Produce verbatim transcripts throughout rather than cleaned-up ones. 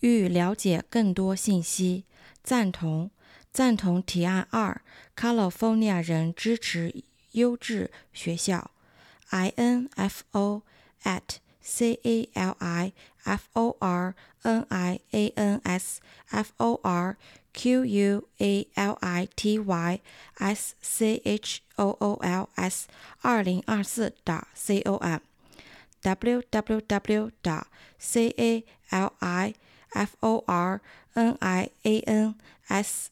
欲了解更多信息，赞同赞同提案二 California 人支持优质学校 info at californians forqualityschools 二零二四 .com www 点 californians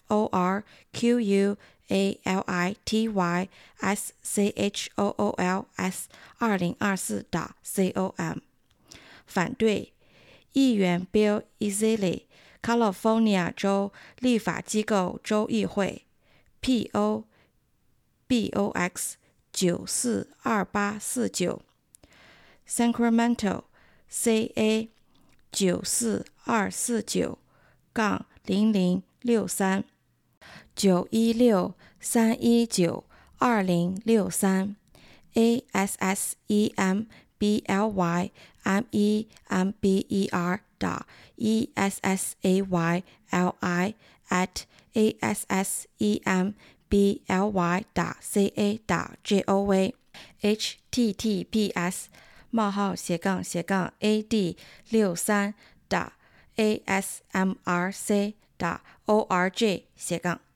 forqualityschools 二零二四 .com 反对议员 Bill Easley ，California 州立法机构州议会 P O Box 九四二八四九 Sacramento C A 九四二四九杠零零六三九一六三一九二零六三 A S S E M B L Y M E M B E R 打 E S S A Y L I at A S S E M B L Y 打 C A 打 J O V H T T P S 冒号斜杠斜杠 A D 六三打 A S M R C 打 O R G 斜杠